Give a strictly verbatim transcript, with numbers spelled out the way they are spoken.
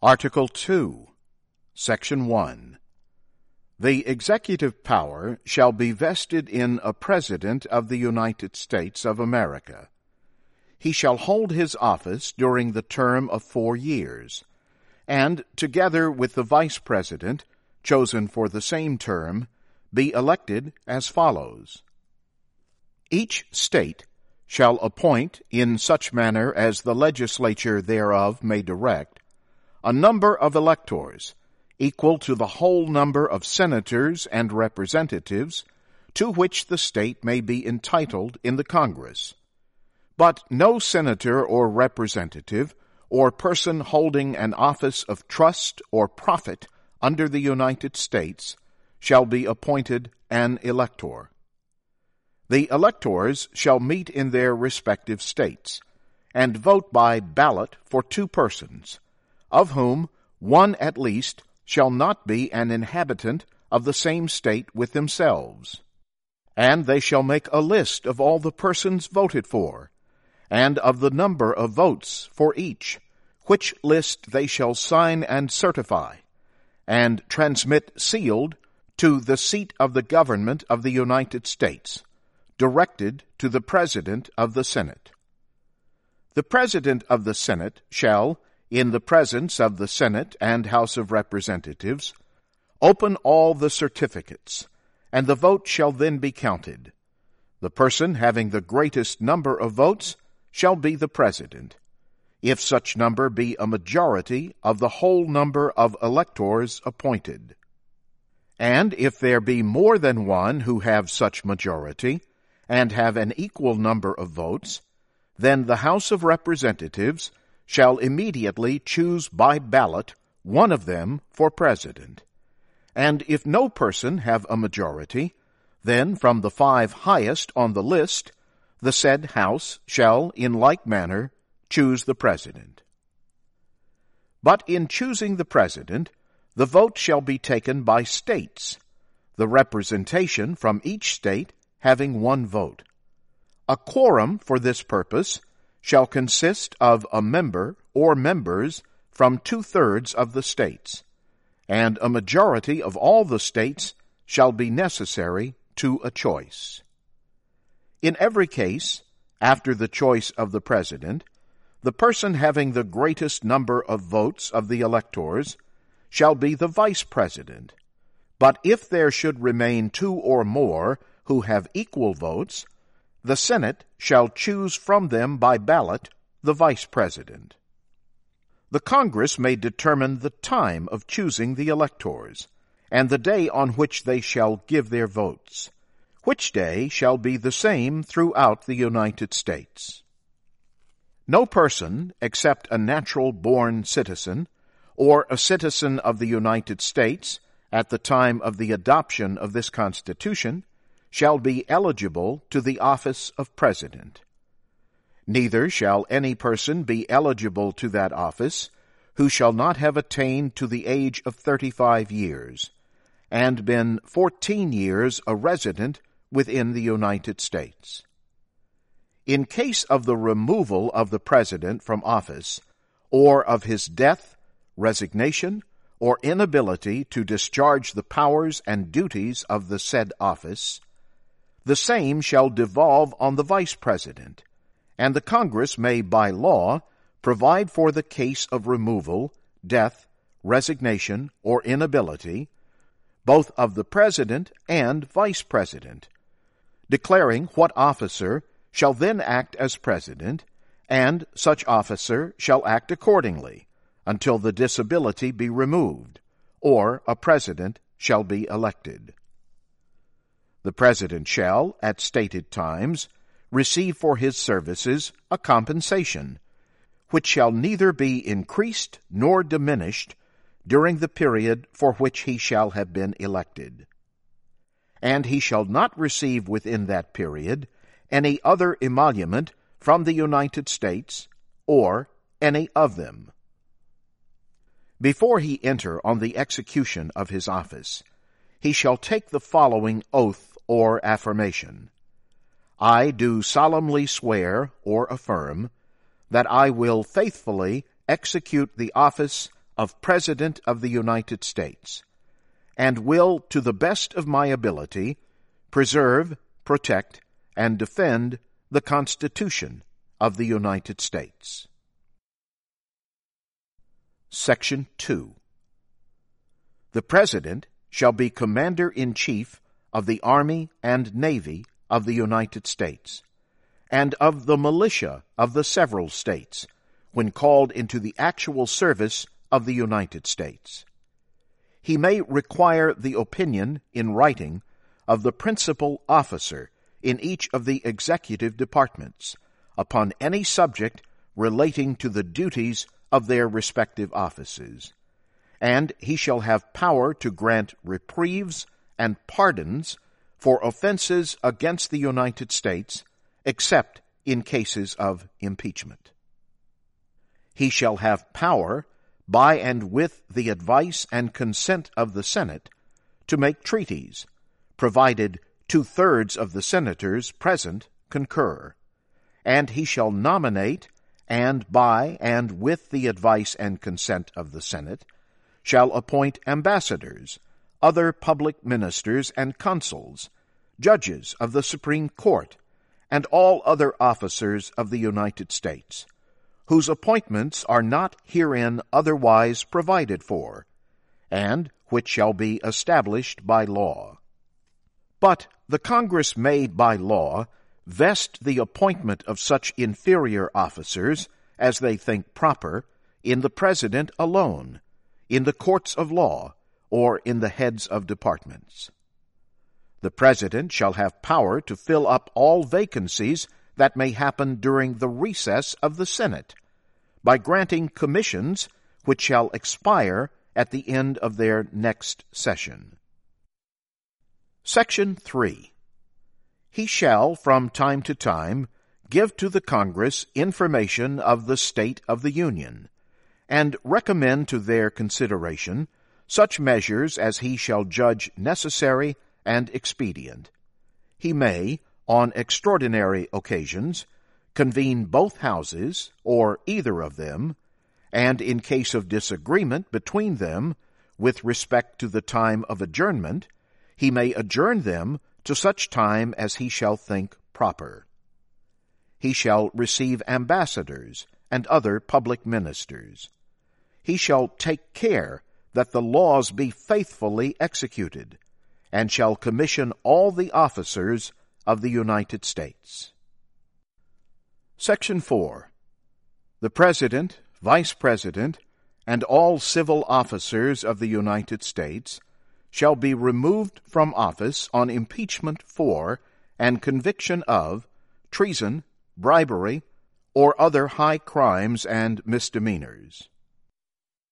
Article two, Section one. The executive power shall be vested in a President of the United States of America. He shall hold his office during the term of four years, and, together with the Vice President, chosen for the same term, be elected as follows. Each state shall appoint, in such manner as the legislature thereof may direct, a number of electors, equal to the whole number of senators and representatives to which the state may be entitled in the Congress. But no senator or representative or person holding an office of trust or profit under the United States shall be appointed an elector. The electors shall meet in their respective states, and vote by ballot for two persons, of whom one at least shall not be an inhabitant of the same state with themselves. And they shall make a list of all the persons voted for, and of the number of votes for each, which list they shall sign and certify, and transmit sealed to the seat of the government of the United States, directed to the President of the Senate. The President of the Senate shall, in the presence of the Senate and House of Representatives, open all the certificates, and the vote shall then be counted. The person having the greatest number of votes shall be the President, if such number be a majority of the whole number of electors appointed. And if there be more than one who have such majority, and have an equal number of votes, then the House of Representatives shall immediately choose by ballot one of them for President. And if no person have a majority, then from the five highest on the list, the said House shall, in like manner, choose the President. But in choosing the President, the vote shall be taken by states, the representation from each state having one vote. A quorum for this purpose shall consist of a member or members from two-thirds of the states, and a majority of all the states shall be necessary to a choice. In every case, after the choice of the President, the person having the greatest number of votes of the electors shall be the Vice President. But if there should remain two or more who have equal votes, the Senate shall choose from them by ballot the Vice President. The Congress may determine the time of choosing the electors, and the day on which they shall give their votes, which day shall be the same throughout the United States. No person, except a natural-born citizen, or a citizen of the United States at the time of the adoption of this Constitution, shall be eligible to the office of President. Neither shall any person be eligible to that office who shall not have attained to the age of thirty-five years, and been fourteen years a resident within the United States. In case of the removal of the President from office, or of his death, resignation, or inability to discharge the powers and duties of the said office, the same shall devolve on the Vice President, and the Congress may by law provide for the case of removal, death, resignation, or inability, both of the President and Vice President, declaring what officer shall then act as President, and such officer shall act accordingly, until the disability be removed, or a President shall be elected. The President shall, at stated times, receive for his services a compensation, which shall neither be increased nor diminished during the period for which he shall have been elected. And he shall not receive within that period any other emolument from the United States, or any of them. Before he enter on the execution of his office, he shall take the following oath or affirmation. I do solemnly swear or affirm that I will faithfully execute the office of President of the United States, and will, to the best of my ability, preserve, protect, and defend the Constitution of the United States. Section two. The President shall be Commander-in-Chief of the Army and Navy of the United States, and of the militia of the several states, when called into the actual service of the United States. He may require the opinion in writing of the principal officer in each of the executive departments upon any subject relating to the duties of their respective offices, and he shall have power to grant reprieves and pardons for offenses against the United States, except in cases of impeachment. He shall have power, by and with the advice and consent of the Senate, to make treaties, provided two-thirds of the senators present concur, and he shall nominate, and by and with the advice and consent of the Senate, shall appoint ambassadors, other public ministers and consuls, judges of the Supreme Court, and all other officers of the United States, whose appointments are not herein otherwise provided for, and which shall be established by law. But the Congress may by law vest the appointment of such inferior officers as they think proper in the President alone, in the courts of law, or in the heads of departments. The President shall have power to fill up all vacancies that may happen during the recess of the Senate, by granting commissions which shall expire at the end of their next session. Section three. He shall, from time to time, give to the Congress information of the state of the Union, and recommend to their consideration such measures as he shall judge necessary and expedient. He may, on extraordinary occasions, convene both houses, or either of them, and in case of disagreement between them with respect to the time of adjournment, he may adjourn them to such time as he shall think proper. He shall receive ambassadors and other public ministers. He shall take care that the laws be faithfully executed, and shall commission all the officers of the United States. Section four. The President, Vice President, and all civil officers of the United States shall be removed from office on impeachment for and conviction of treason, bribery, or other high crimes and misdemeanors.